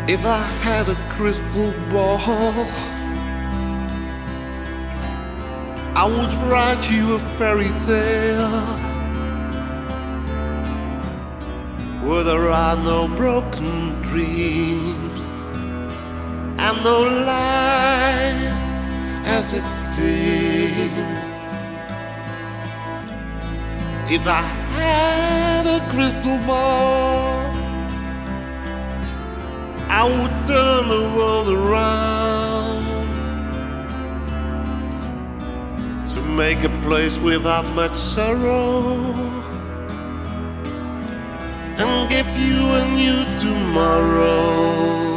If I had a crystal ball, I would write you a fairy tale where there are no broken dreams and no lies as it seems. If I had a crystal ball, I would turn the world around to make a place without much sorrow and give you a new tomorrow.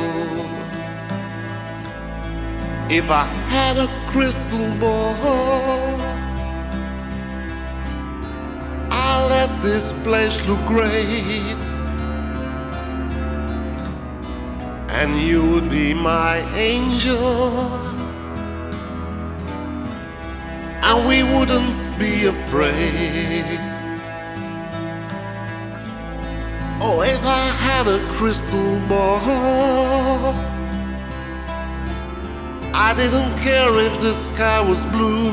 If I had a crystal ball, I'll let this place look great, and you would be my angel, and we wouldn't be afraid. Oh, if I had a crystal ball, I didn't care if the sky was blue,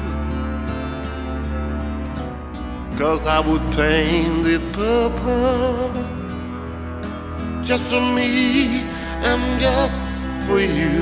'cause I would paint it purple, just for me and just for you.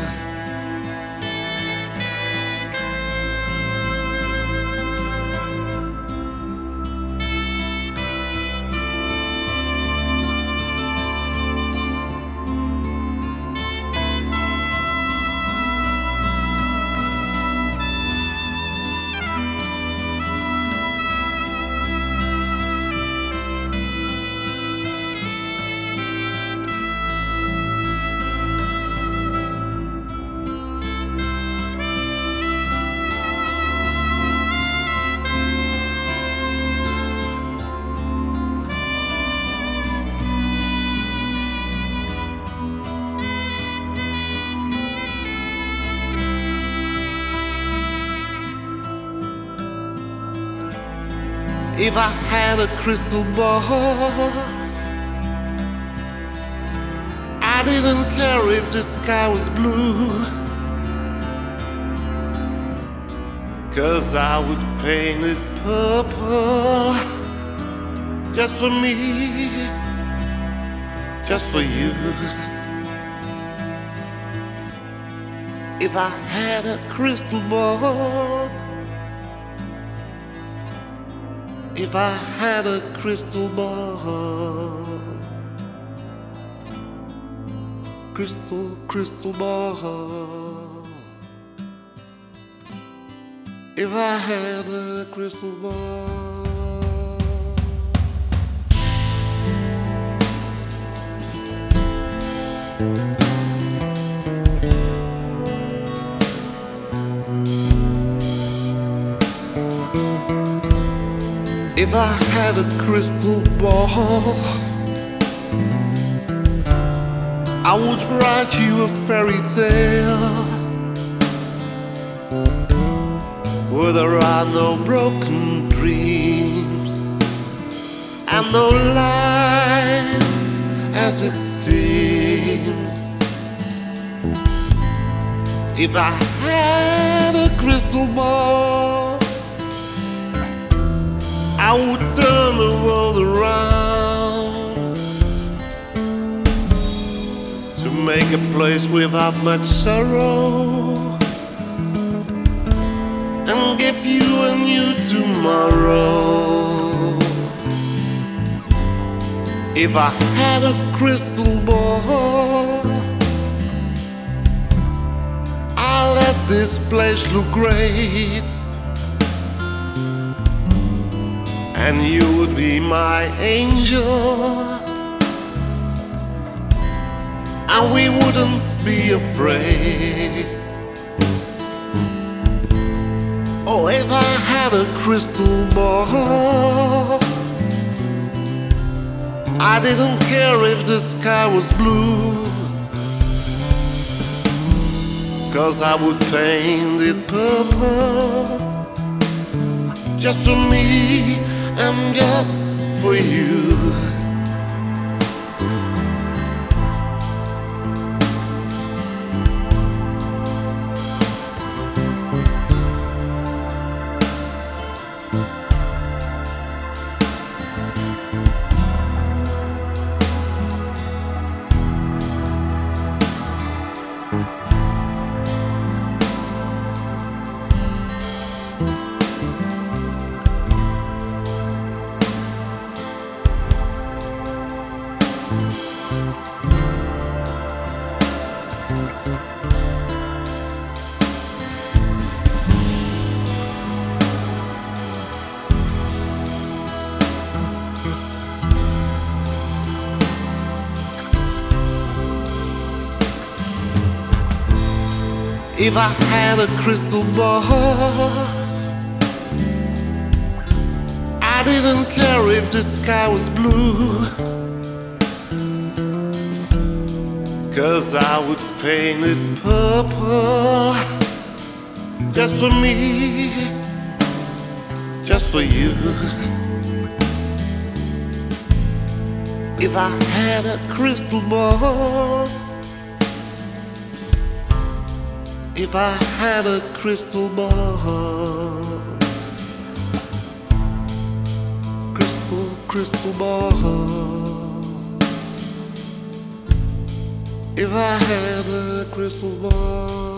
If I had a crystal ball, I didn't care if the sky was blue, 'cause I would paint it purple, just for me, just for you. If I had a crystal ball, if I had a crystal ball, crystal ball, if I had a crystal ball. If I had a crystal ball, I would write you a fairy tale where there are no broken dreams and no lies as it seems. If I had a crystal ball, I would turn the world around to make a place without much sorrow and give you a new tomorrow. If I had a crystal ball, I'll let this place look great, and you would be my angel, and we wouldn't be afraid. Oh, if I had a crystal ball, I didn't care if the sky was blue, 'cause I would paint it purple, just for me and just for you. If I had a crystal ball, I didn't care if the sky was blue, 'cause I would paint it purple, just for me, just for you. If I had a crystal ball, if I had a crystal ball, crystal ball, if I had a crystal ball.